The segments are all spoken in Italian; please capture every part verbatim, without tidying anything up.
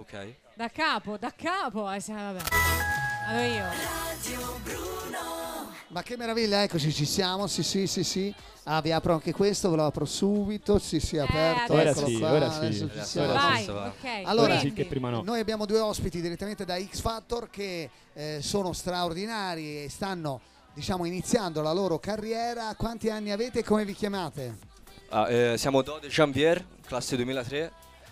ok. Da capo, da capo. Eh, sì, vabbè. Allora io. Radio Bruno. Ma che meraviglia, eccoci, ci siamo, sì sì sì sì. Ah, vi apro anche questo, ve lo apro subito, sì sì, aperto, adesso eccolo sì, qua, ora sì. adesso ci Adesso siamo. ora Vai, sì, va. ok. Allora, Ora sì quindi, che prima no. Noi abbiamo due ospiti direttamente da X Factor che eh, sono straordinari e stanno, diciamo, iniziando la loro carriera. Quanti anni avete e come vi chiamate? Ah, eh, siamo Dode Jambier, classe duemilatré,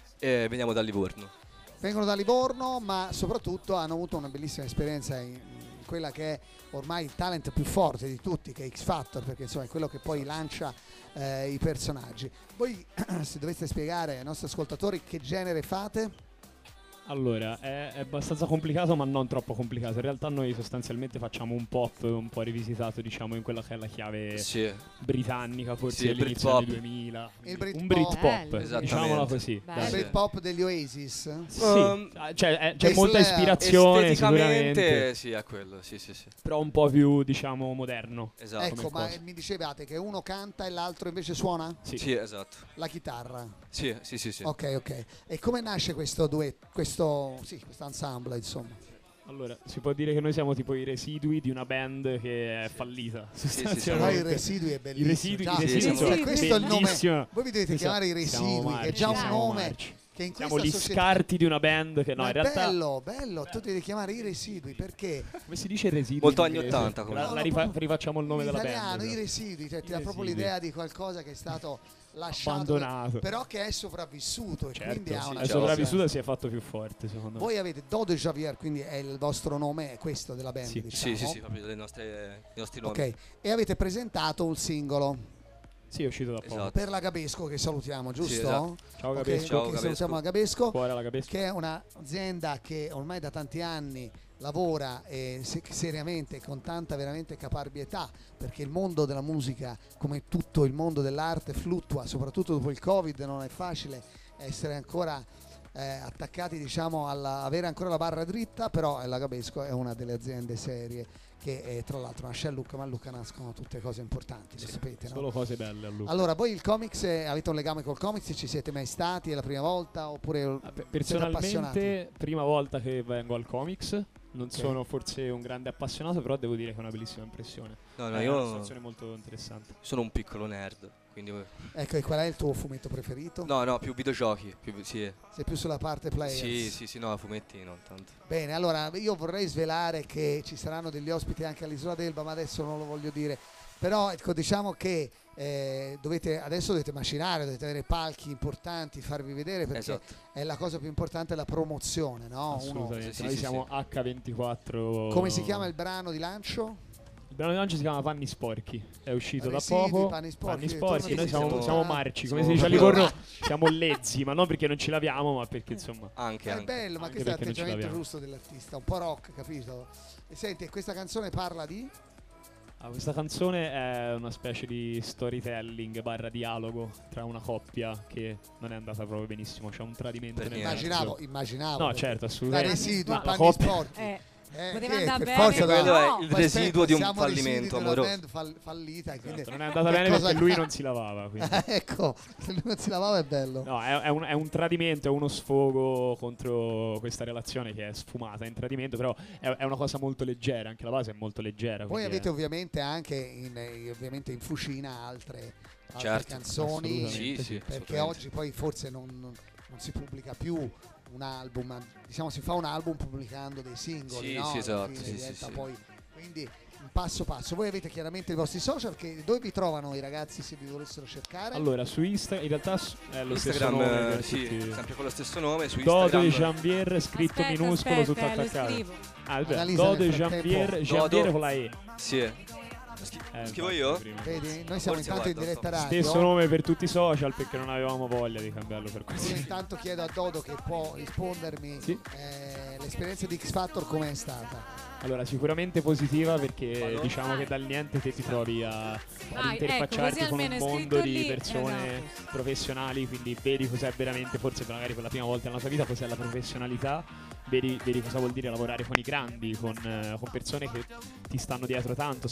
e veniamo da Livorno. Vengono da Livorno, ma soprattutto hanno avuto una bellissima esperienza in, in quella che è ormai il talent più forte di tutti, che è X Factor, perché insomma è quello che poi lancia eh, i personaggi. Voi se doveste spiegare ai nostri ascoltatori che genere fate? Allora, è, è abbastanza complicato, ma non troppo complicato. In realtà noi sostanzialmente facciamo un pop un po' rivisitato, diciamo, in quella che è la chiave Sì, britannica, forse Sì, il all'inizio anni Britpop. duemila. Il Britpop. Un Britpop, Bello. Esattamente. diciamola così. Bello. Il dai. Britpop degli Oasis? Sì, Um, ah, cioè, eh, c'è Best molta Layer. ispirazione esteticamente sicuramente, sì, è quello, sì, sì, sì. però un po' più, diciamo, moderno. Esatto. Ecco, ma cosa. mi dicevate che uno canta e l'altro invece suona? Sì. Sì, esatto. La chitarra. Sì, sì, sì, sì. Ok, ok. E come nasce questo duetto, questo, sì, questo ensemble, insomma? Allora, si può dire che noi siamo tipo i residui di una band che è fallita, sì, sì, Poi i sostanzialmente. residui è I bellissimo. residui, già. i residui Sì, sono Cioè, questo è il nome. bellissimo. Voi vi dovete Sì, chiamare i siamo residui, che è marci, già un siamo nome marci. che in Siamo questa gli società... scarti di una band che no, Ma in è realtà bello, bello, tu devi chiamare i residui perché come si dice residui? Molto in anni inglese? ottanta, come La, no. la rifa- rifacciamo il nome in della italiano band. i residui, cioè ti I dà proprio residui. l'idea di qualcosa che è stato lasciato, Abbandonato. però che è sopravvissuto e Certo, quindi ha sì, una è certa- sopravvissuta e si è fatto più forte, secondo me. Voi avete Dode Javier, quindi è il vostro nome, è questo della band, Sì. diciamo. Sì, sì, sì, proprio dei nostri, dei nostri nomi. Ok, e avete presentato un singolo Sì, è uscito da poco. Esatto. per la Gabesco che salutiamo, giusto? esatto. Ciao Ok, Gabesco. Ciao, che Gabesco. salutiamo la Gabesco, Cuore alla Gabesco. che è un'azienda che ormai da tanti anni lavora eh, se- seriamente, con tanta veramente caparbietà, perché il mondo della musica, come tutto il mondo dell'arte, fluttua, soprattutto dopo il Covid, non è facile essere ancora eh, attaccati, diciamo, alla, avere ancora la barra dritta, però la Gabesco è una delle aziende serie che eh, tra l'altro nasce a Lucca, ma a Lucca nascono tutte cose importanti, lo sapete, no? Solo cose belle a Luca. Allora, voi il comics, eh, avete un legame col comics? Ci siete mai stati? È la prima volta? Oppure Ah, pe- siete appassionati? Personalmente, prima volta che vengo al comics, non Ok. sono forse un grande appassionato, però devo dire che è una bellissima impressione. No, no, è una io situazione molto interessante. sono un piccolo nerd, quindi... Ecco, e qual è il tuo fumetto preferito? No, no, più videogiochi, più, sì. Sei più sulla parte players? Sì, sì, sì, no, fumetti non tanto. Bene, allora io vorrei svelare che ci saranno degli ospiti anche all'Isola d'Elba, ma adesso non lo voglio dire. Però ecco, diciamo che eh, dovete, adesso dovete macinare, dovete avere palchi importanti, farvi vedere, perché Esatto. è la cosa più importante, la promozione, no? Uno, Assolutamente. sì, Noi sì, siamo acca ventiquattro. come si chiama il brano di lancio? Il brano di lancio si chiama Panni Sporchi, è uscito Residui, da poco. panni sporchi, sporchi, noi siamo, siamo- siamo marci, come si siamo dice a proprio- Livorno, siamo lezzi, ma non perché non ci laviamo, ma perché insomma. Anche, Ma è anche. bello, ma Anche questo è perché non ci l'atteggiamento laviamo. giusto dell'artista, un po' rock, capito? E senti, questa canzone parla di? Ah, questa canzone è una specie di storytelling barra dialogo tra una coppia che non è andata proprio benissimo, c'è un tradimento Per nel niente. mezzo. Immaginavo, immaginavo. No, perché certo, Da assolutamente. residui, Ma la panni coppia- sporchi. Eh, Eh, poteva che andare per bene, forza ma da- Quello è no. il Ma residuo aspetta, di un siamo residui fallimento di una amoroso. band fall- fallita, quindi... Esatto, non è andata che bene cosa- perché lui non si lavava. Quindi. ecco, se lui non si lavava è bello. No, è, è un, è un tradimento, è uno sfogo contro questa relazione che è sfumata in tradimento, però è, è una cosa molto leggera, anche la base è molto leggera. Poi quindi avete è- ovviamente anche in, eh, ovviamente in fucina altre, altre Certo, canzoni, assolutamente. Sì, sì, perché assolutamente. oggi poi forse non, non- non si pubblica più un album, ma diciamo si fa un album pubblicando dei singoli, Sì, no? sì, Alla esatto, fine sì, sì, diventa sì. poi, quindi un passo passo. Voi avete chiaramente i vostri social, che dove vi trovano i ragazzi se vi volessero cercare? Allora, su Instagram, in realtà s- è lo stesso Instagram, nome eh, per sì, tutti. sempre con lo stesso nome, su Dode Instagram. Jambier scritto Aspetta, minuscolo, aspetta, tutto lo attaccato. scrivo. Ah, vabbè, Annalisa Dode nel frattempo- Jambier, Jambier Dodo. con la E. Sì. Schi- Eh, scrivo infatti, io? prima. Vedi, noi siamo Forse intanto in guarda, diretta sto- radio. Stesso nome per tutti i social perché non avevamo voglia di cambiarlo per Io questo. intanto chiedo a Dodo che può rispondermi Sì. eh, l'esperienza di X Factor com'è stata? Allora, sicuramente positiva perché Vado. diciamo che dal niente te ti trovi a, ad Ah, interfacciarti ecco, così con un almeno è mondo scritto di lì. persone Esatto. professionali, quindi vedi cos'è veramente, forse magari per la prima volta nella tua vita, cos'è la professionalità, vedi, vedi cosa vuol dire lavorare con i grandi, con, eh, con persone che ti stanno dietro tanto, sanno fare benissimo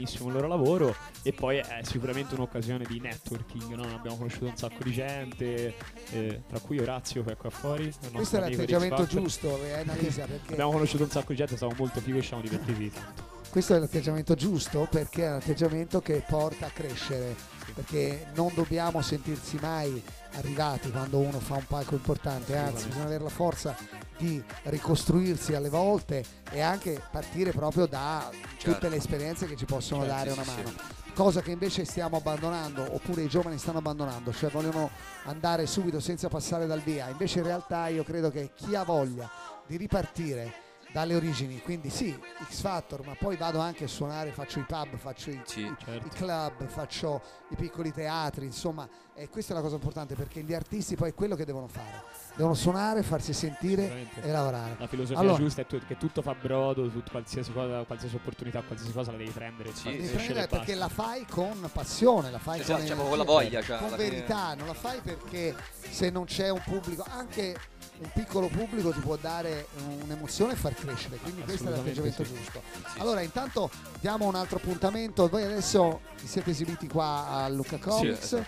benissimo il loro lavoro, e poi è sicuramente un'occasione di networking, no? Abbiamo conosciuto un sacco di gente, eh, tra cui Orazio che è qua fuori, il nostro Questo è amico di l'atteggiamento X Factor. giusto, eh, Annalisa, perché Abbiamo conosciuto un sacco di gente, siamo molto fighi e ci siamo divertiti tanto. questo è l'atteggiamento giusto, perché è l'atteggiamento che porta a crescere, perché non dobbiamo sentirsi mai arrivati quando uno fa un palco importante, anzi bisogna avere la forza di ricostruirsi alle volte e anche partire proprio da Certo. tutte le esperienze che ci possono Certo, dare sì, una sì, mano. sì. Cosa che invece stiamo abbandonando, oppure i giovani stanno abbandonando, cioè vogliono andare subito senza passare dal via. Invece in realtà io credo che chi ha voglia di ripartire dalle origini, quindi sì, X Factor, ma poi vado anche a suonare, faccio i pub, faccio i, Sì, i- certo. i club, faccio i piccoli teatri, insomma, e questa è la cosa importante, perché gli artisti poi è quello che devono fare, devono suonare, farsi sentire Veramente. e lavorare. La filosofia Allora- giusta è tu- che tutto fa brodo, tut- qualsiasi cosa, qualsiasi opportunità, qualsiasi cosa la devi prendere e Sì, far Devi sì. crescere prendere e perché basta. la fai con passione, la fai Esatto, con, cioè, energia, con la voglia, cioè, con alla fine- verità, non la fai perché se non c'è un pubblico, anche un piccolo pubblico ti può dare un'emozione e far crescere, quindi questo è Assolutamente l'atteggiamento sì. giusto. Sì. Allora intanto diamo un altro appuntamento, voi adesso vi siete esibiti qua a Lucca Comics, esatto.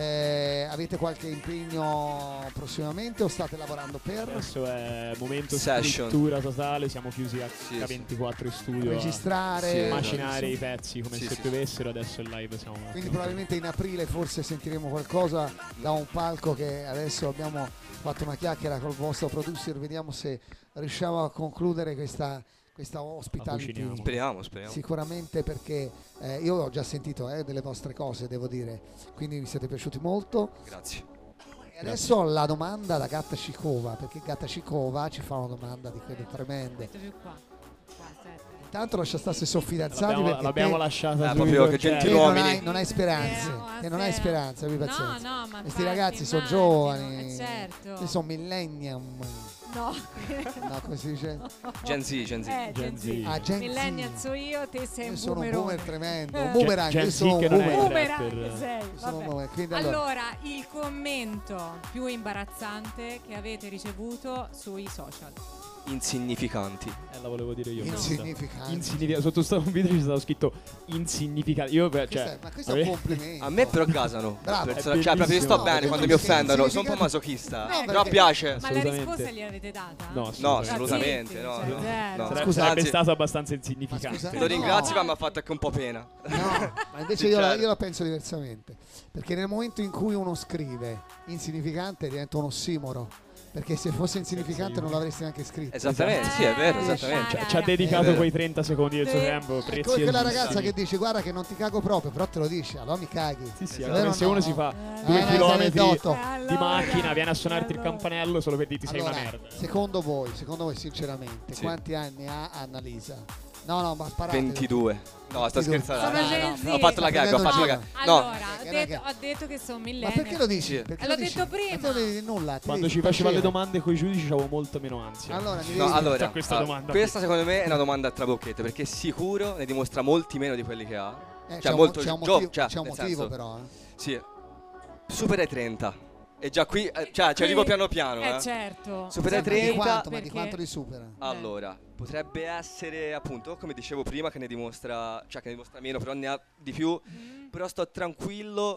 eh, avete qualche impegno prossimamente o state lavorando per Adesso è momento Session. scrittura totale, siamo chiusi a Sì, K sì. ventiquattro in studio a registrare? Sì, esatto. macinare i pezzi come Sì, se sì. piovessero, adesso il live siamo Quindi probabilmente in aprile forse sentiremo qualcosa da un palco che adesso abbiamo fatto una chiacchiera col vostro producer, vediamo se riusciamo a concludere questa, questa hospitality. cuciniamo. Speriamo, speriamo. Sicuramente perché eh, io ho già sentito eh, delle vostre cose, devo dire, quindi mi siete piaciuti molto. Grazie. E adesso la domanda da Gatta Cicova, perché Gatta Cicova ci fa una domanda di quelle tremende. Metto più qua. Qua, aspetta. Intanto lascia stare se sono fidanzati L'abbiamo, perché l'abbiamo te- lasciata Eh, sui proprio che concerti. te gentili non uomini. hai, non hai speranze, Eh, che non hai se- speranze, abbi No, pazienza. no, ma Questi infatti, ragazzi sono immagino, giovani, eh, certo. questi sono millennium, No. no, come si dice? Gen Z, Gen Z. Eh, Gen Gen Z. Z. Ah, Gen Z. Millennial so io, te sei Io un sono un boomerone. boomer tremendo, un Eh. boomerang, Gen io Z sono un che non è boomerang. Boomerang rapper. sei, Io sono un vabbè. boomerang, quindi allora, Allora, il commento più imbarazzante che avete ricevuto sui social. Insignificanti. Eh, la volevo dire io. insignificante. Insignificante. Sotto sta un video ci stava scritto insignificante. Io beh, Questo cioè, è- ma questo è un ave- complimento. A me però gasano. Bravo. Per- È cioè, proprio io sto bellissimo. bene No, quando mi perché offendono, sono un significa- po' masochista. No, Però perché- piace. Ma la Assolutamente. risposta gliel'avete data? No, No, assolutamente. assolutamente, Zitti, no, cioè, no, zero. no. Sare- Scusa, sarebbe anzi- stato abbastanza Ma insignificante. scusa- Lo ringrazio, No. ma mi ha fatto anche un po' pena. No, ma invece Sì, io, la, certo. io la penso diversamente, perché nel momento in cui uno scrive insignificante diventa un ossimoro, perché se fosse insignificante non l'avresti neanche scritto. Esattamente, Esatto. sì, è vero, Eh, esattamente. Cioè, ci ha È dedicato vero. quei trenta secondi del suo Sì. tempo È come preziosissimi. quella ragazza che dice guarda che non ti cago proprio, però te lo dici, allora mi caghi. Sì, sì, Esatto. è come Vero se o uno no? si fa Eh, due Eh, chilometri aneddoto. Eh, di allora, macchina, viene a suonarti il allora. campanello solo per dirti sei Allora, una merda. secondo voi, secondo voi sinceramente, Sì. quanti anni ha Annalisa? No, no, ma sparate. ventidue. No, sto ventidue. scherzando. Sono no, Gen no, Z. Ho fatto la gag, ho fatto la gag. No, Allora, ho Che- detto, che- ho detto che sono Ma millennial. perché lo dici? Sì. Perché Eh, l'ho lo dici? detto prima. Ma te non devi nulla. ti Quando devi ci faceva le piacere. domande con i giudici avevo molto meno ansia. Allora, mi no, devi- allora, a questa ah, domanda. questa secondo me è una domanda a trabocchette, perché sicuro ne dimostra molti meno di quelli che ha. eh, cioè, c'è un, molto c'è un gio- motivo, cioè, c'è un nel motivo senso- però. eh. Sì. Supera i trenta. E già qui, eh, cioè, ci arrivo piano piano, Eh eh. certo. Supera i Ma di trenta. quanto, ma di perché- quanto li supera? Allora, potrebbe essere appunto, come dicevo prima, che ne dimostra, cioè che ne dimostra meno, però ne ha di più. Mm. Però sto tranquillo.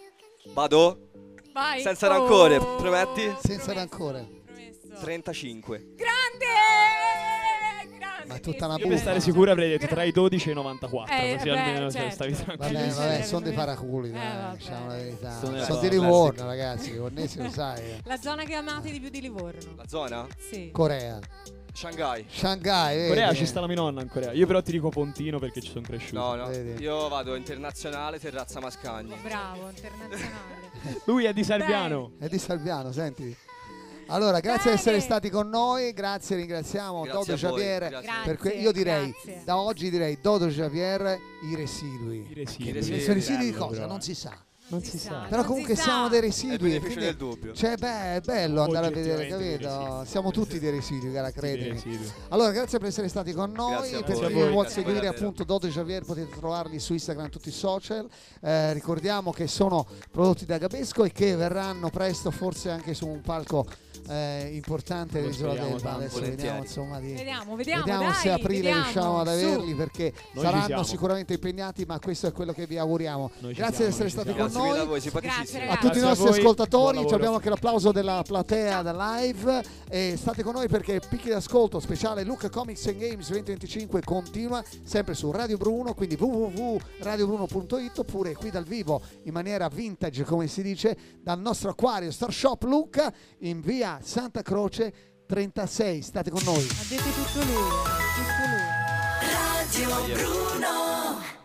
Vado Vai. senza rancore, Oh. prometti? Senza Promesso, rancore. promesso. trentacinque. Grande! Grande! Ma è tutta una Io per buffa. stare sicuro avrei detto tra i dodici e i novantaquattro, Eh, così beh, almeno cioè, certo. stavi tranquillo. Vabbè, Sì, vabbè, sì, sono dei sì. paraculi, Eh, dai, vabbè. diciamo la verità. Sono Sono dei di classici. Livorno, ragazzi, i connessi lo sai. eh. La zona che amate di più di Livorno. La zona? Sì. Corea, Shanghai. Shanghai, vedi? Corea ci sta la mia nonna in Corea. Io però ti dico Pontino perché ci sono cresciuto. No, no. Vedi. Io vado internazionale, terrazza Mascagni. Oh, bravo, internazionale. Lui è di Salviano. È di Salviano, senti. Allora, grazie di essere stati con noi, grazie, ringraziamo Grazie Dodo a voi, Javier. grazie. Grazie. Per que- io direi, grazie. da oggi direi Dodo Javier, i residui. I residui. I I residui. residui di Bello, cosa? però. Non si sa. Non si sa. Però non comunque si siamo sa. dei È il residui. beneficio quindi- del dubbio. Cioè, beh, è bello andare a vedere, Oggettivamente capito? dei residui. Siamo tutti dei residui, cara, Sì, credimi. i residui. Allora, grazie per essere stati con noi. Grazie a Per voi. chi Grazie a vuole voi. seguire Davvero. appunto Dodo Javier potete trovarli su Instagram, tutti i social. Eh, ricordiamo che sono prodotti da Gabesco e che verranno presto forse anche su un palco eh, importante Lo dell'Isola speriamo d'Elba. tanto. Adesso Volentieri. vediamo insomma di Vediamo, vediamo, vediamo dai, se a aprile vediamo, riusciamo ad su. averli, perché Noi ci saranno siamo. sicuramente impegnati, ma questo è quello che vi auguriamo. Noi ci Grazie siamo, di essere noi ci stati siamo. con Grazie mille a noi. voi, simpaticissimi. Grazie, A tutti i Grazie a nostri voi, ascoltatori buon lavoro. abbiamo anche l'applauso della platea da live e state con noi perché Picchi d'Ascolto speciale Luca Comics and Games duemilaventicinque continua sempre su Radio Bruno, quindi w w w punto radio bruno punto it, oppure qui dal vivo in maniera vintage, come si dice, dal nostro acquario Star Shop Lucca in via Santa Croce trentasei. State con noi. Ha detto tutto lui, tutto lui. Radio Bruno.